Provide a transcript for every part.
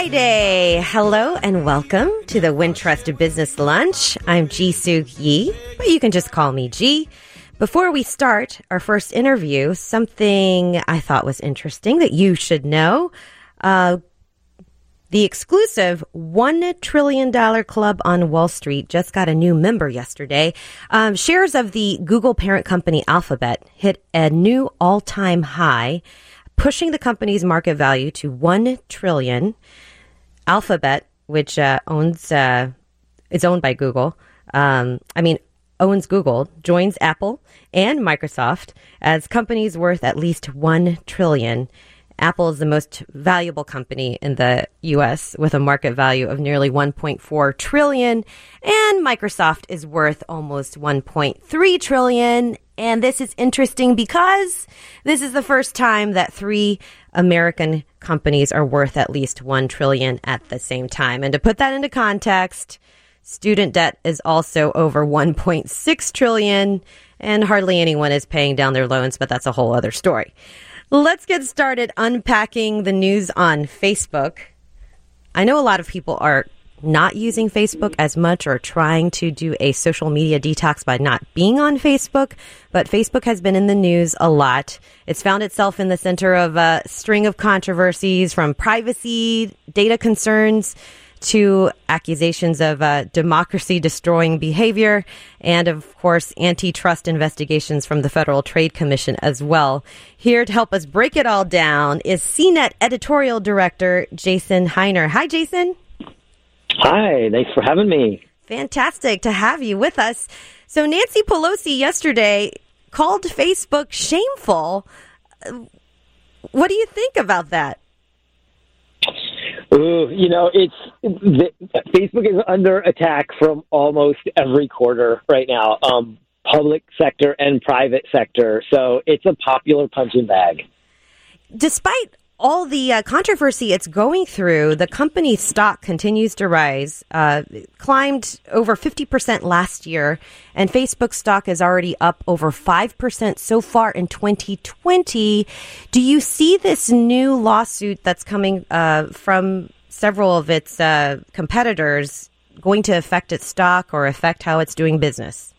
Friday. Hello and welcome to the Wintrust Business Lunch. I'm Ji-Suk Yi, but you can just call me G. Before we start our first interview, something I thought was interesting that you should know. The exclusive $1 trillion club on Wall Street just got a new member yesterday. Shares of the Google parent company Alphabet hit a new all-time high, pushing the company's market value to $1 trillion. Alphabet, which is owned by Google, owns Google, joins Apple and Microsoft as companies worth at least $1 trillion. Apple is the most valuable company in the U.S. with a market value of nearly $1.4 trillion, and Microsoft is worth almost $1.3 trillion. And this is interesting because this is the first time that three American companies are worth at least $1 trillion at the same time. And to put that into context, student debt is also over $1.6 trillion, and hardly anyone is paying down their loans, but that's a whole other story. Let's get started unpacking the news on Facebook. I know a lot of people are not using Facebook as much or trying to do a social media detox by not being on Facebook, but Facebook has been in the news a lot. It's found itself in the center of a string of controversies, from privacy, data concerns, to accusations of democracy-destroying behavior, and, of course, antitrust investigations from the Federal Trade Commission as well. Here to help us break it all down is CNET editorial director Jason Heiner. Hi, Jason. Hi, thanks for having me. Fantastic to have you with us. So Nancy Pelosi yesterday called Facebook shameful. What do you think about that? Ooh, Facebook is under attack from almost every quarter right now, public sector and private sector. So it's a popular punching bag. Despite all the controversy it's going through, the company's stock continues to rise, climbed over 50% last year, and Facebook stock is already up over 5% so far in 2020. Do you see this new lawsuit that's coming from several of its competitors going to affect its stock or affect how it's doing business?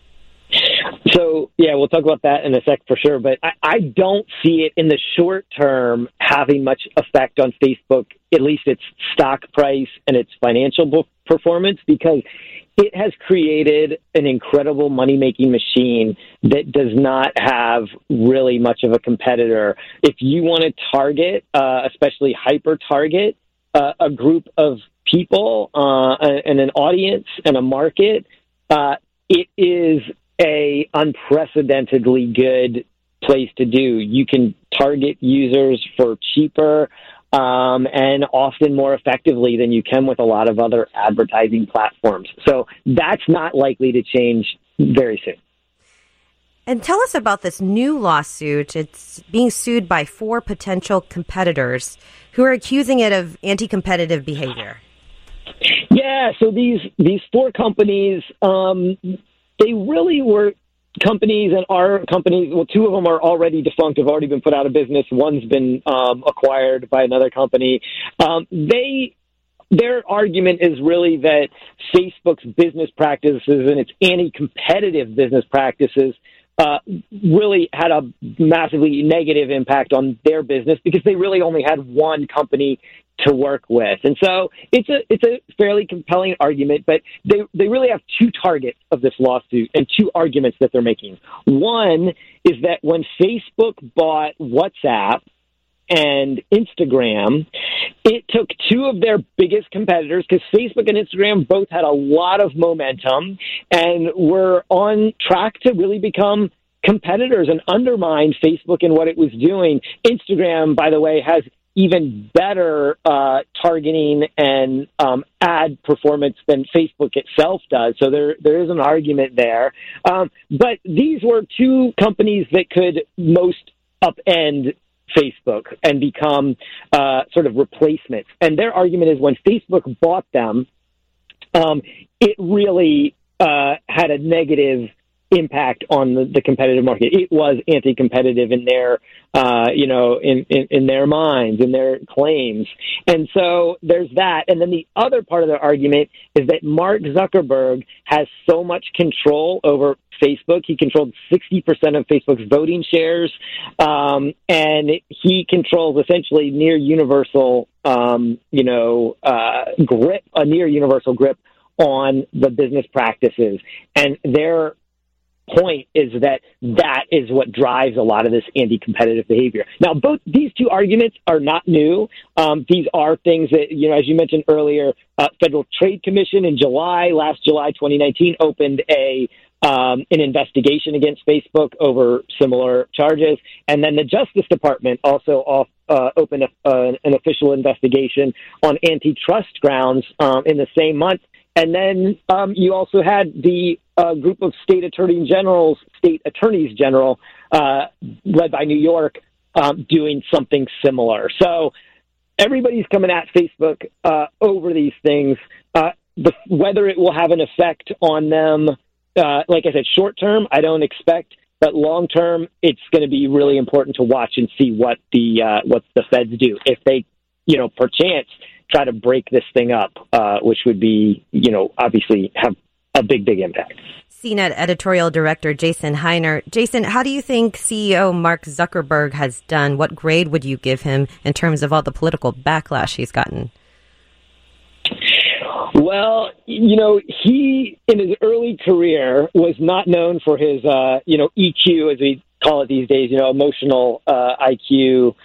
So, yeah, we'll talk about that in a sec for sure, but I don't see it in the short term having much effect on Facebook, at least its stock price and its financial performance, because it has created an incredible money-making machine that does not have really much of a competitor. If you want to target, especially hyper-target, a group of people and an audience and a market, it is a unprecedentedly good place to do. You can target users for cheaper and often more effectively than you can with a lot of other advertising platforms. So that's not likely to change very soon. And tell us about this new lawsuit. It's being sued by 4 potential competitors who are accusing it of anti-competitive behavior. Yeah, so these 4 companies, they really were companies and are companies. Well, 2 of them are already defunct, have already been put out of business. One's been acquired by another company. Their argument is really that Facebook's business practices and its anti-competitive business practices really had a massively negative impact on their business because they really only had one company to work with. And so it's a fairly compelling argument, but they really have 2 targets of this lawsuit and 2 arguments that they're making. One is that when Facebook bought WhatsApp and Instagram, it took 2 of their biggest competitors, because Facebook and Instagram both had a lot of momentum and were on track to really become competitors and undermine Facebook and what it was doing. Instagram, by the way, has even better targeting and ad performance than Facebook itself does. So there is an argument there. But these were 2 companies that could most upend Facebook and become sort of replacements. And their argument is when Facebook bought them, it really had a negative impact on the competitive market. It was anti-competitive in their, in their minds, in their claims. And so there's that. And then the other part of the argument is that Mark Zuckerberg has so much control over Facebook. He controlled 60% of Facebook's voting shares, and he controls essentially near universal, grip, a near universal grip on the business practices. And their point is that is what drives a lot of this anti-competitive behavior. Now, both these two arguments are not new. These are things that, as you mentioned earlier, Federal Trade Commission in last July 2019, opened an investigation against Facebook over similar charges. And then the Justice Department also opened an official investigation on antitrust grounds in the same month. And then you also had the group of state attorneys general, led by New York, doing something similar. So everybody's coming at Facebook over these things. Whether it will have an effect on them, like I said, short term, I don't expect. But long term, it's going to be really important to watch and see what the feds do. If they, perchance try to break this thing up, which would be, obviously have a big impact. CNET editorial director Jason Heiner. Jason, how do you think CEO Mark Zuckerberg has done? What grade would you give him in terms of all the political backlash he's gotten? Well, he, in his early career, was not known for his, EQ, as we call it these days, emotional IQ.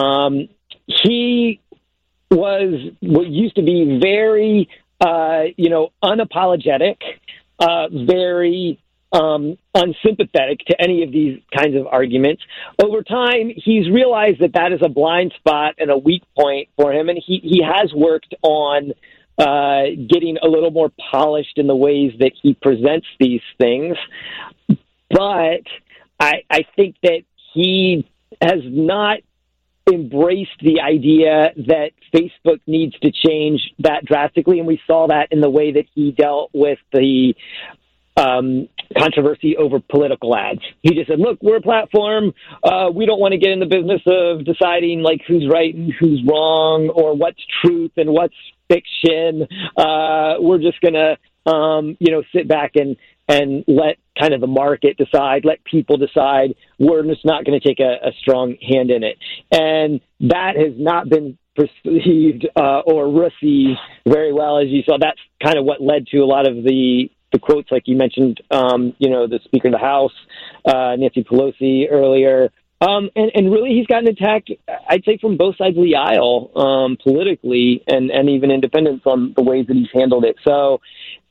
He was what used to be very, unapologetic, very unsympathetic to any of these kinds of arguments. Over time, he's realized that is a blind spot and a weak point for him, and he has worked on getting a little more polished in the ways that he presents these things. But I think that he has not embraced the idea that Facebook needs to change that drastically, and we saw that in the way that he dealt with the controversy over political ads. He just said, look, we're a platform. We don't want to get in the business of deciding who's right and who's wrong or what's truth and what's fiction. We're just going to, sit back and let kind of the market decide, let people decide. We're just not going to take a strong hand in it. And that has not been perceived or received very well, as you saw. That's kind of what led to a lot of the quotes, like you mentioned, the Speaker of the House, Nancy Pelosi earlier. And really, he's gotten attacked, I'd say, from both sides of the aisle, politically and even independents on the ways that he's handled it. So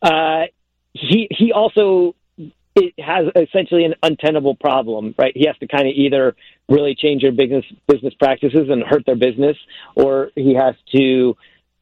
he also has essentially an untenable problem, right? He has to kind of either really change their business practices and hurt their business, or he has to,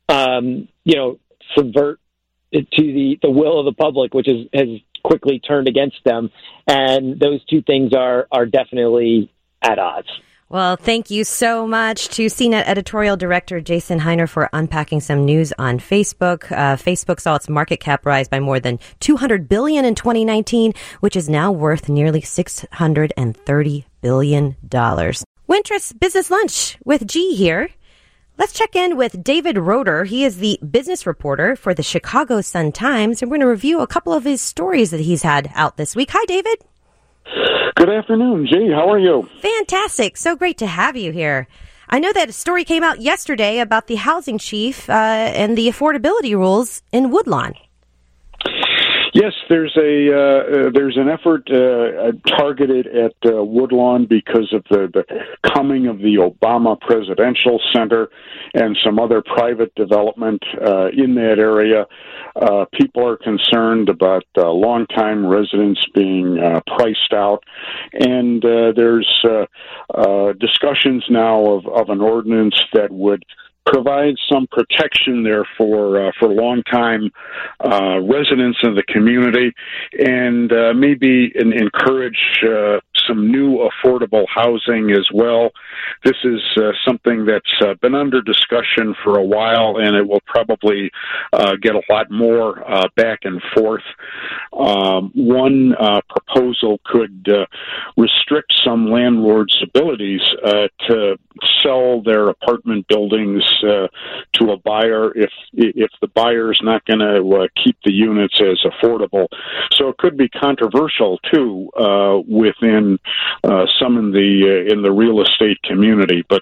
subvert it to the will of the public, which has quickly turned against them. And those two things are definitely at odds. Well, thank you so much to CNET editorial director Jason Heiner for unpacking some news on Facebook. Facebook saw its market cap rise by more than $200 billion in 2019, which is now worth nearly $630 billion. Wintrust Business Lunch with G here. Let's check in with David Roeder. He is the business reporter for the Chicago Sun-Times, and we're going to review a couple of his stories that he's had out this week. Hi, David. Good afternoon, G. How are you? Fantastic. So great to have you here. I know that a story came out yesterday about the housing chief and the affordability rules in Woodlawn. Yes, there's an effort targeted at Woodlawn because of the coming of the Obama Presidential Center and some other private development in that area. People are concerned about longtime residents being priced out, and there's discussions now of an ordinance that would provide some protection there for longtime residents of the community, and maybe encourage some new affordable housing as well. This is something that's been under discussion for a while, and it will probably get a lot more back and forth. One proposal could restrict some landlords' abilities to sell their apartment buildings to a buyer if the buyer is not going to keep the units as affordable. So it could be controversial too within some in the real estate community. But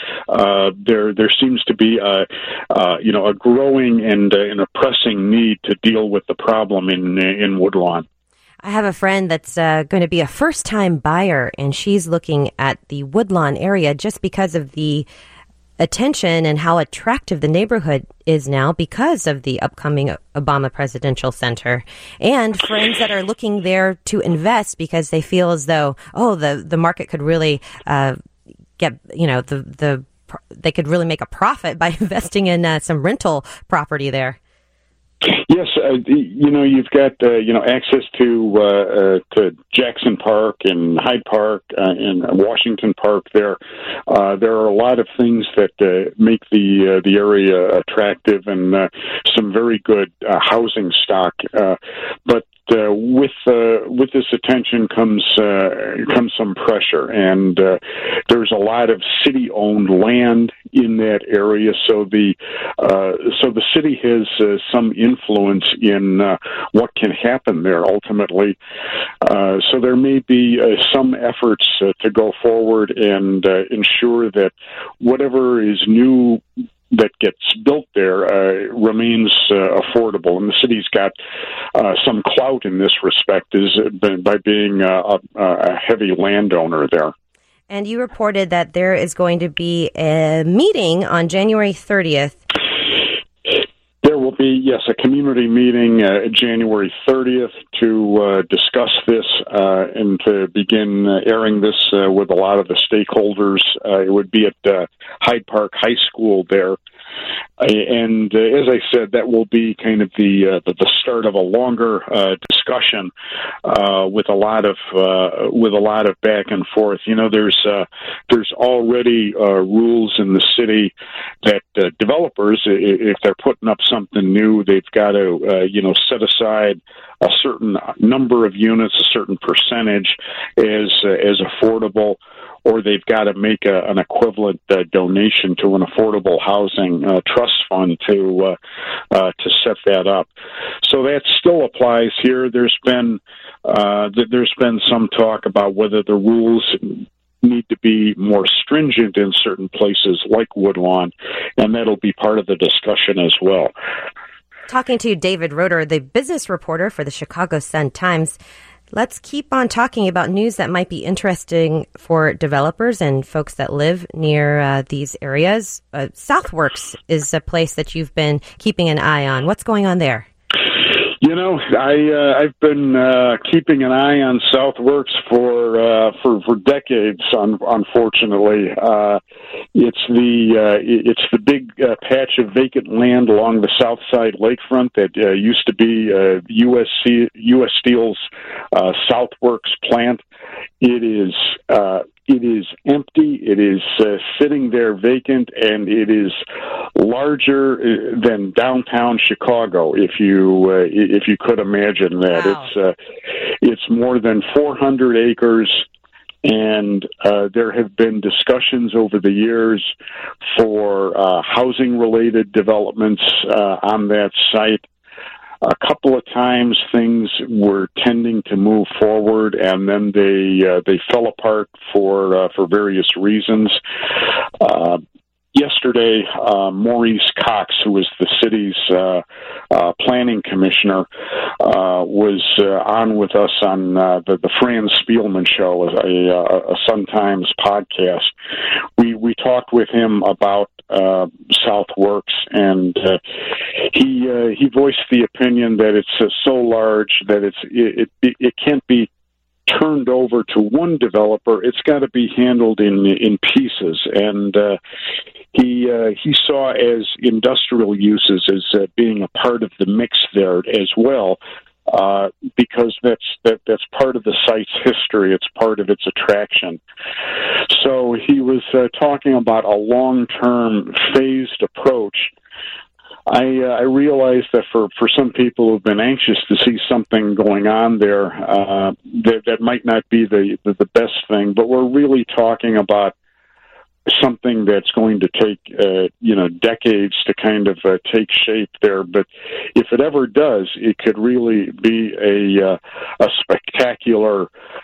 there seems to be a growing and a pressing need to deal with the problem in Woodlawn. I have a friend that's going to be a first-time buyer, and she's looking at the Woodlawn area just because of the attention and how attractive the neighborhood is now because of the upcoming Obama Presidential Center, and friends that are looking there to invest because they feel as though, the market could really get, they could really make a profit by investing in some rental property there. Yes, you've got access to Jackson Park and Hyde Park and Washington Park. There are a lot of things that make the area attractive, and some very good housing stock. But with this attention comes some pressure, and there's a lot of city-owned land in that area. So the city has some influence in what can happen there ultimately. So there may be some efforts to go forward and ensure that whatever is new that gets built there remains affordable. And the city's got some clout in this respect by being a heavy landowner there. And you reported that there is going to be a meeting on January 30th. There will be, yes, a community meeting January 30th to discuss this and to begin airing this with a lot of the stakeholders. It would be at Hyde Park High School there. And as I said, that will be kind of the start of a longer discussion with a lot of back and forth. There's already rules in the city that developers, if they're putting up something new, they've got to set aside a certain number of units, a certain percentage as affordable, or they've got to make an equivalent donation to an affordable housing trust fund to set that up. So that still applies here. There's been some talk about whether the rules need to be more stringent in certain places like Woodlawn, and that'll be part of the discussion as well. Talking to David Roeder, the business reporter for the Chicago Sun-Times. Let's keep on talking about news that might be interesting for developers and folks that live near these areas. Southworks is a place that you've been keeping an eye on. What's going on there? I've been keeping an eye on Southworks for decades. Unfortunately, it's the big patch of vacant land along the South Side lakefront that used to be U.S. Steel's Southworks plant. It is empty. It is sitting there vacant, and it is larger than downtown Chicago. If you could imagine that. Wow. It's more than 400 acres. And there have been discussions over the years for housing-related developments on that site. A couple of times things were tending to move forward, and then they fell apart for various reasons. Yesterday, Maurice Cox, who is the city's planning commissioner, was on with us on the Fran Spielman Show, a Sun-Times podcast. We talked with him about Southworks, and he voiced the opinion that it's so large that it can't be turned over to one developer. It's got to be handled in pieces, and he saw as industrial uses as being a part of the mix there as well. because that's part of the site's history. It's part of its attraction. So he was talking about a long-term phased approach. I realize that for some people who've been anxious to see something going on there, that might not be the best thing. But we're really talking about something that's going to take decades to kind of take shape there. But if it ever does, it could really be a spectacular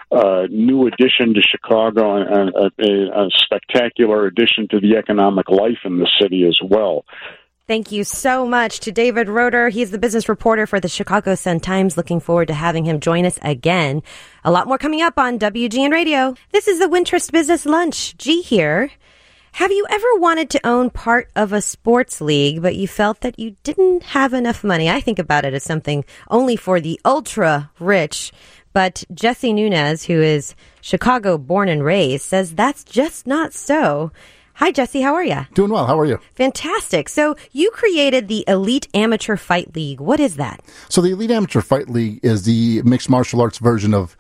new addition to Chicago and a spectacular addition to the economic life in the city as well. Thank you so much to David Roeder. He's the business reporter for the Chicago Sun-Times. Looking forward to having him join us again. A lot more coming up on WGN Radio. This is the Wintrust Business Lunch. G here. Have you ever wanted to own part of a sports league, but you felt that you didn't have enough money? I think about it as something only for the ultra rich. But Jesse Nunez, who is Chicago born and raised, says that's just not so. Hi, Jesse. How are you? Doing well. How are you? Fantastic. So you created the Elite Amateur Fight League. What is that? So the Elite Amateur Fight League is the mixed martial arts version of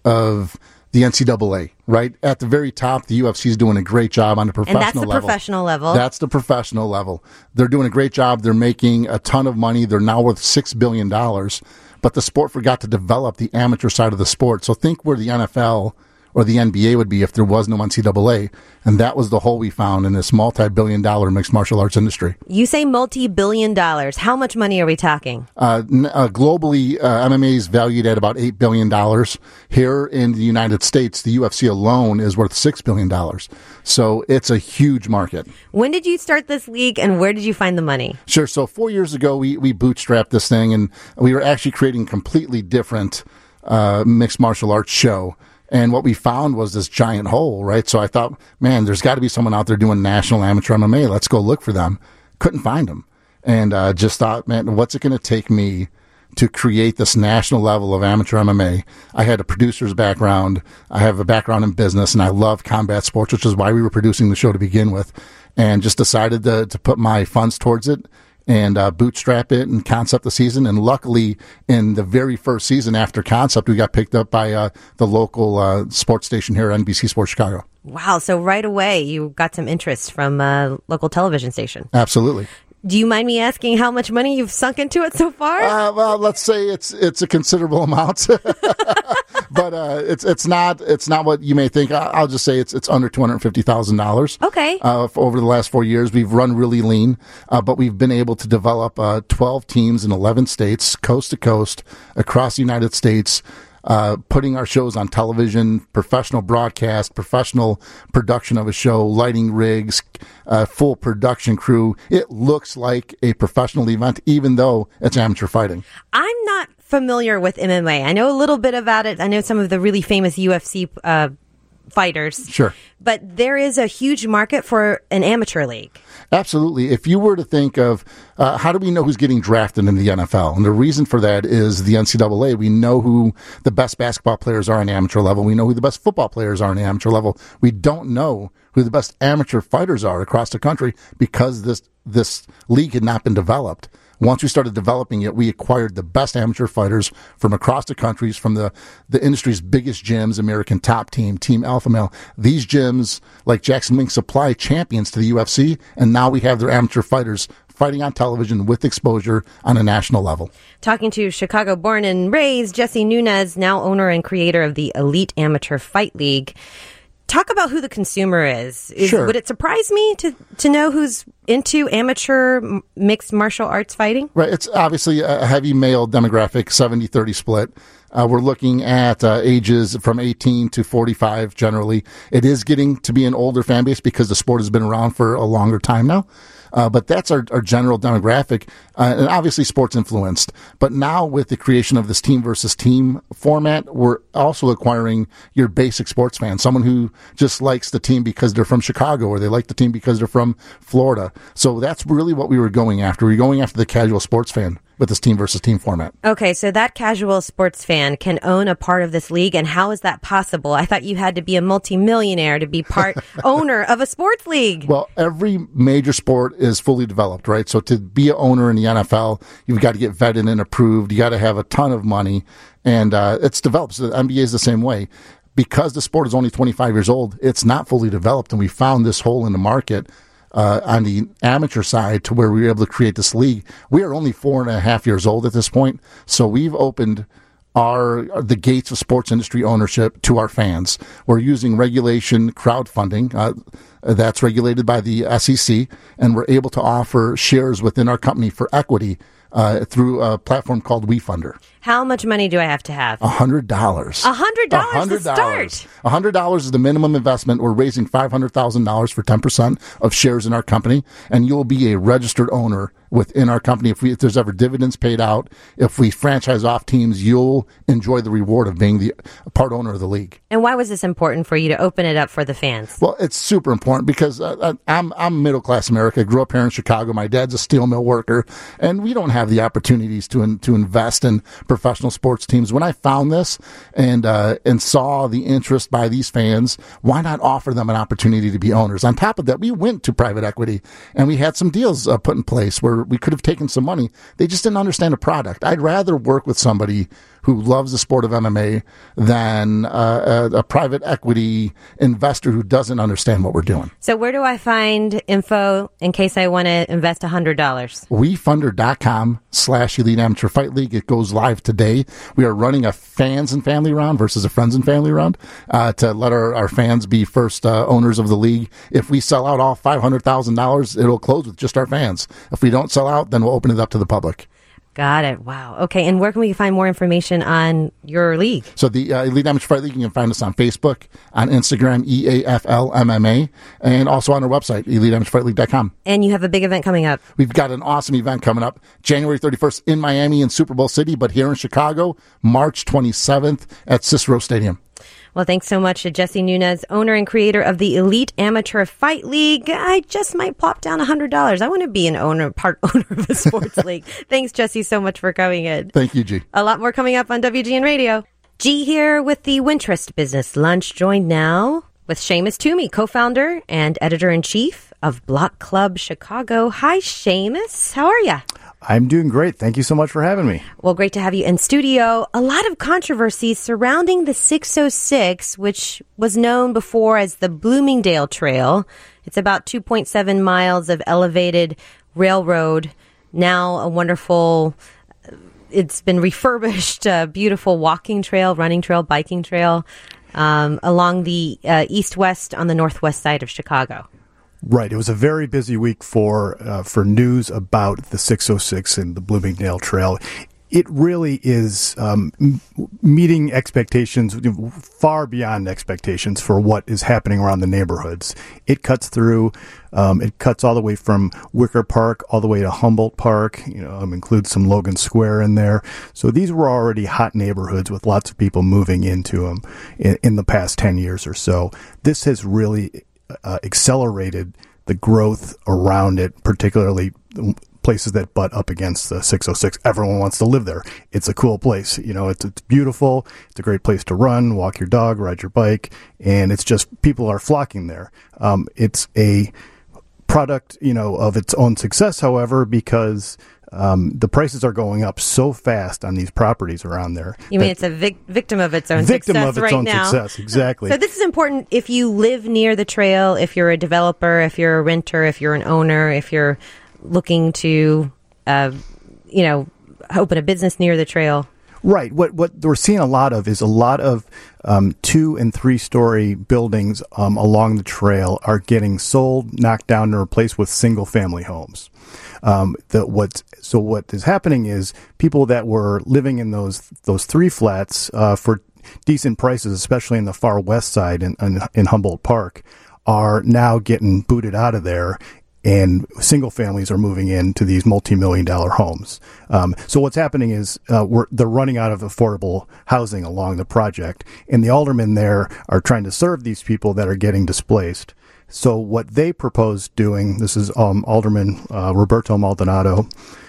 the NCAA, right? At the very top, the UFC is doing a great job on the professional level. And that's the professional level. That's the professional level. They're doing a great job. They're making a ton of money. They're now worth $6 billion. But the sport forgot to develop the amateur side of the sport. So think where the NFL or the NBA would be if there was no NCAA. And that was the hole we found in this multi-billion-dollar mixed martial arts industry. You say multi-billion dollars. How much money are we talking? Globally, MMA is valued at about $8 billion. Here in the United States, the UFC alone is worth $6 billion. So it's a huge market. When did you start this league, and where did you find the money? Sure. So 4 years ago, we bootstrapped this thing, and we were actually creating a completely different mixed martial arts show. And what we found was this giant hole, right? So I thought, man, there's got to be someone out there doing national amateur MMA. Let's go look for them. Couldn't find them. And just thought, man, what's it going to take me to create this national level of amateur MMA? I had a producer's background. I have a background in business, and I love combat sports, which is why we were producing the show to begin with. And just decided to put my funds towards it and bootstrap it and concept the season. And luckily, in the very first season after concept, we got picked up by the local sports station here, NBC Sports Chicago. Wow. So right away, you got some interest from a local television station. Absolutely. Do you mind me asking how much money you've sunk into it so far? Well, let's say it's a considerable amount, but it's not what you may think. I'll just say it's under $250,000. Okay. Over the last 4 years, we've run really lean, but we've been able to develop 12 teams in 11 states, coast to coast, across the United States. Putting our shows on television, professional broadcast, professional production of a show, lighting rigs, full production crew. It looks like a professional event, even though it's amateur fighting. I'm not familiar with MMA. I know a little bit about it. I know some of the really famous UFC fighters. Sure. But there is a huge market for an amateur league. Absolutely. If you were to think of how do we know who's getting drafted in the NFL? And the reason for that is the NCAA. We know who the best basketball players are on the amateur level. We know who the best football players are on the amateur level. We don't know who the best amateur fighters are across the country because this league had not been developed. Once we started developing it, we acquired the best amateur fighters from across the countries, from the industry's biggest gyms, American Top Team, Team Alpha Male. These gyms, like Jackson Wink, supply champions to the UFC, and now we have their amateur fighters fighting on television with exposure on a national level. Talking to Chicago born and raised Jesse Nunez, now owner and creator of the Elite Amateur Fight League. Talk about who the consumer is. Sure. Would it surprise me to know who's into amateur mixed martial arts fighting? Right. It's obviously a heavy male demographic, 70-30 split. We're looking at ages from 18 to 45 generally. It is getting to be an older fan base because the sport has been around for a longer time now. But that's our general demographic, and obviously sports influenced. But now with the creation of this team versus team format, we're also acquiring your basic sports fan, someone who just likes the team because they're from Chicago or they like the team because they're from Florida. So that's really what we were going after. We were going after the casual sports fan. with this team versus team format. Okay, so that casual sports fan can own a part of this league, and how is that possible? I thought you had to be a multimillionaire to be part owner of a sports league. Well, every major sport is fully developed, right? So to be an owner in the NFL, you've got to get vetted and approved. You got to have a ton of money, and it's developed. So the NBA is the same way. Because the sport is only 25 years old, it's not fully developed, and we found this hole in the market on the amateur side to where we were able to create this league. We are only 4.5 years old at this point, so we've opened the gates of sports industry ownership to our fans. We're using regulation crowdfunding that's regulated by the SEC, and we're able to offer shares within our company for equity through a platform called WeFunder. How much money do I have to have? $100. $100 to start. $100 is the minimum investment. We're raising $500,000 for 10% of shares in our company, and you'll be a registered owner within our company. If there's ever dividends paid out, if we franchise off teams, you'll enjoy the reward of being the part owner of the league. And why was this important for you to open it up for the fans? Well, it's super important because I'm middle class America. I grew up here in Chicago. My dad's a steel mill worker, and we don't have the opportunities to invest in professional sports teams. When I found this and saw the interest by these fans, why not offer them an opportunity to be owners? On top of that, we went to private equity and we had some deals put in place where we could have taken some money. They just didn't understand the product. I'd rather work with somebody who loves the sport of MMA than a private equity investor who doesn't understand what we're doing. So where do I find info in case I want to invest $100? WeFunder.com/Elite Amateur Fight League. It goes live today. We are running a fans and family round versus a friends and family round to let our fans be first owners of the league. If we sell out all $500,000, it'll close with just our fans. If we don't sell out, then we'll open it up to the public. Got it. Wow. Okay. And where can we find more information on your league? So the Elite Amateur Fight League, you can find us on Facebook, on Instagram, EAFL MMA, and also on our website, EliteAmateurFightLeague.com. And you have a big event coming up. We've got an awesome event coming up, January 31st in Miami and Super Bowl City, but here in Chicago, March 27th at Cicero Stadium. Well, thanks so much to Jesse Nunez, owner and creator of the Elite Amateur Fight League. I just might plop down $100. I want to be part owner of a sports league. Thanks, Jesse, so much for coming in. Thank you, G. A lot more coming up on WGN Radio. G here with the Wintrust Business Lunch, joined now with Seamus Toomey, co-founder and editor-in-chief of Block Club Chicago. Hi, Seamus. How are you? I'm doing great. Thank you so much for having me. Well, great to have you in studio. A lot of controversy surrounding the 606, which was known before as the Bloomingdale Trail. It's about 2.7 miles of elevated railroad. Now a wonderful, it's been refurbished, beautiful walking trail, running trail, biking trail along the east-west on the northwest side of Chicago. Right. It was a very busy week for news about the 606 and the Bloomingdale Trail. It really is meeting expectations, far beyond expectations for what is happening around the neighborhoods. It cuts through, it cuts all the way from Wicker Park all the way to Humboldt Park, includes some Logan Square in there. So these were already hot neighborhoods with lots of people moving into them in the past 10 years or so. This has really accelerated the growth around it, particularly places that butt up against the 606. Everyone wants to live there. It's a cool place. It's beautiful. It's a great place to run, walk your dog, ride your bike, and it's just people are flocking there. It's a product, of its own success, however, because the prices are going up so fast on these properties around there. You mean it's a victim of its own success right now? Success, exactly. So this is important if you live near the trail, if you're a developer, if you're a renter, if you're an owner, if you're looking to, open a business near the trail. Right. What we're seeing a lot of is 2- and 3-story buildings along the trail are getting sold, knocked down, and replaced with single-family homes. What is happening is people that were living in those 3 flats for decent prices, especially in the far west side in Humboldt Park, are now getting booted out of there. And single families are moving into these multi-million-dollar homes. So what's happening is they're running out of affordable housing along the project, and the aldermen there are trying to serve these people that are getting displaced. So what they propose doing, this is Alderman Roberto Maldonado,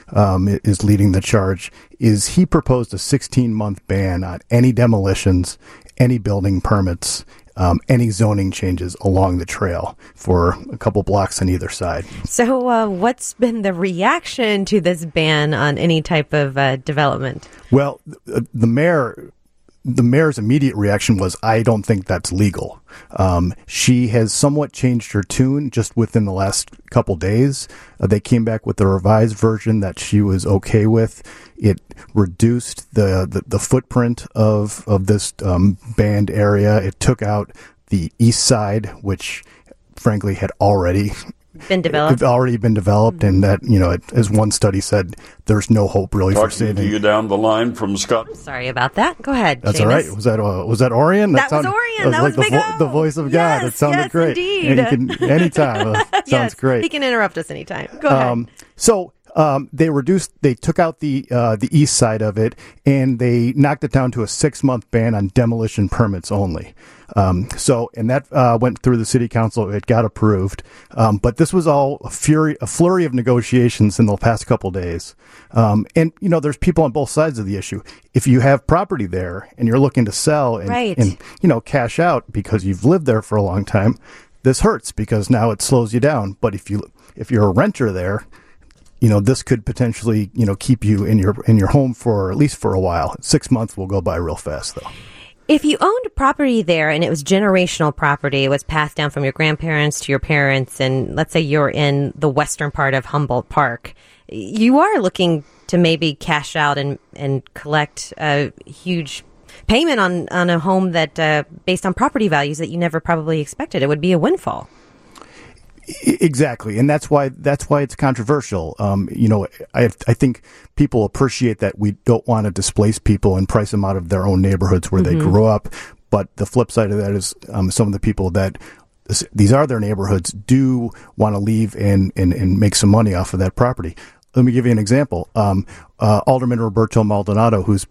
is leading the charge, is he proposed a 16-month ban on any demolitions, any building permits, any zoning changes along the trail for a couple blocks on either side. So what's been the reaction to this ban on any type of development? Well, the mayor's immediate reaction was, I don't think that's legal. She has somewhat changed her tune just within the last couple days. They came back with a revised version that she was okay with. It reduced the footprint of this banned area. It took out the east side, which frankly had already been developed, and that, as one study said, there's no hope really for saving. Talking to you down the line from Scott. Sorry about that. Go ahead. That's Seamus. All right. Was that Orion? That was Orion. That was like the voice of God. It sounded great. Indeed. And you can anytime. Sounds great. He can interrupt us anytime. Go ahead. So they took out the east side of it, and they knocked it down to a 6-month ban on demolition permits only. And that went through the city council. It got approved. But this was all a flurry of negotiations in the past couple days. And there's people on both sides of the issue. If you have property there and you're looking to sell and cash out because you've lived there for a long time, this hurts because now it slows you down. But if you're a renter there, this could potentially, keep you in your home for at least for a while. 6 months will go by real fast, though. If you owned property there and it was generational property, it was passed down from your grandparents to your parents, and let's say you're in the western part of Humboldt Park, you are looking to maybe cash out and collect a huge payment on a home that, based on property values that you never probably expected. It would be a windfall. Exactly, and that's why it's controversial. I think people appreciate that we don't want to displace people and price them out of their own neighborhoods where they grew up. But the flip side of that is some of the people that these are their neighborhoods do want to leave and make some money off of that property. Let me give you an example. Alderman Roberto Maldonado, who's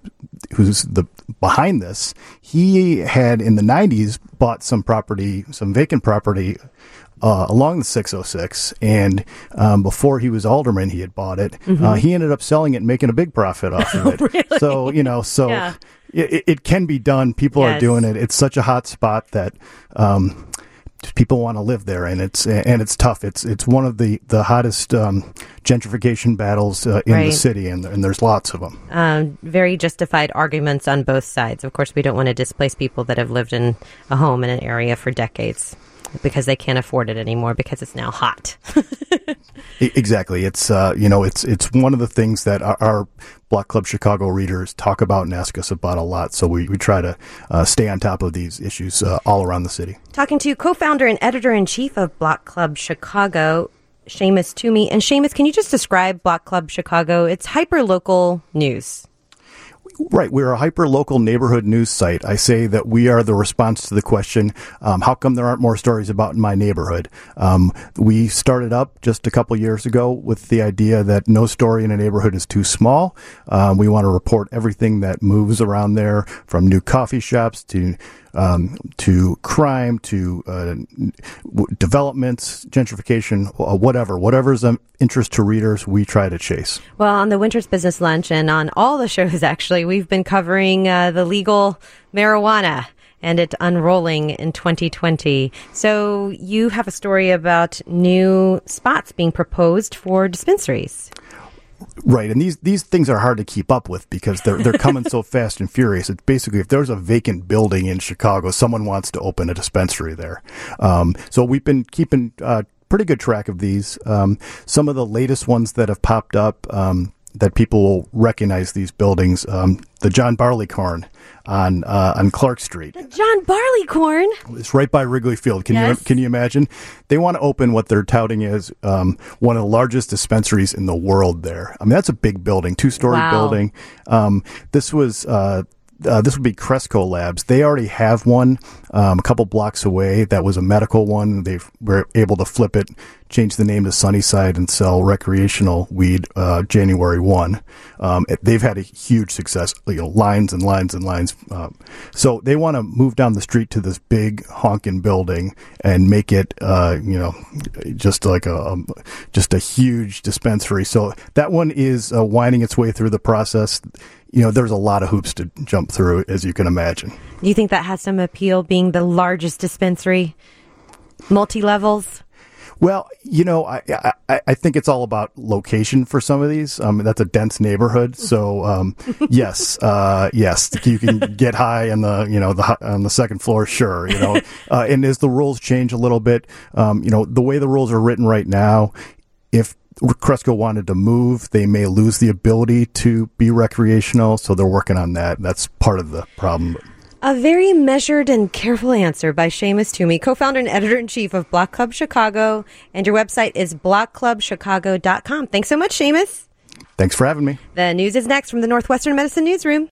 behind this, he had in the 90s bought some vacant property along the 606, and before he was alderman, he had bought it. He ended up selling it and making a big profit off of it. Really? So Yeah. It can be done. People are doing it. It's such a hot spot that people want to live there, and it's tough. It's one of the hottest gentrification battles in the city, and there's lots of them. Very justified arguments on both sides. Of course, we don't want to displace people that have lived in a home in an area for decades because they can't afford it anymore because it's now hot. Exactly. It's it's one of the things that our Block Club Chicago readers talk about and ask us about a lot. So we try to stay on top of these issues all around the city. Talking to co-founder and editor-in-chief of Block Club Chicago, Seamus Toomey. And Seamus, can you just describe Block Club Chicago? It's hyper-local news. Right. We're a hyper-local neighborhood news site. I say that we are the response to the question, how come there aren't more stories about my neighborhood? We started up just a couple years ago with the idea that no story in a neighborhood is too small. We want to report everything that moves around there, from new coffee shops to crime, to developments, gentrification, whatever's of interest to readers, we try to chase. Well, on the Winter's Business Lunch and on all the shows, actually, we've been covering the legal marijuana and it unrolling in 2020. So you have a story about new spots being proposed for dispensaries. Right, and these things are hard to keep up with because they're coming so fast and furious. It's basically, if there's a vacant building in Chicago, someone wants to open a dispensary there. So we've been keeping pretty good track of these. Some of the latest ones that have popped up that people will recognize these buildings, the John Barleycorn on Clark Street. The John Barleycorn? It's right by Wrigley Field. Can you imagine? They want to open what they're touting as one of the largest dispensaries in the world there. I mean, that's a big building, 2-story building. This would be Cresco Labs. They already have one a couple blocks away. That was a medical one. They were able to flip it change the name to Sunnyside and sell recreational weed January 1. They've had a huge success, lines and lines and lines. So they want to move down the street to this big honking building and make it, just like just a huge dispensary. So that one is winding its way through the process. There's a lot of hoops to jump through, as you can imagine. Do you think that has some appeal, being the largest dispensary, multi-levels? Well, I think it's all about location for some of these. That's a dense neighborhood, so yes, you can get high on on the second floor, sure. And as the rules change a little bit, the way the rules are written right now, if Cresco wanted to move, they may lose the ability to be recreational, so they're working on that. That's part of the problem. A very measured and careful answer by Seamus Toomey, co-founder and editor-in-chief of Block Club Chicago, and your website is blockclubchicago.com. Thanks so much, Seamus. Thanks for having me. The news is next from the Northwestern Medicine Newsroom.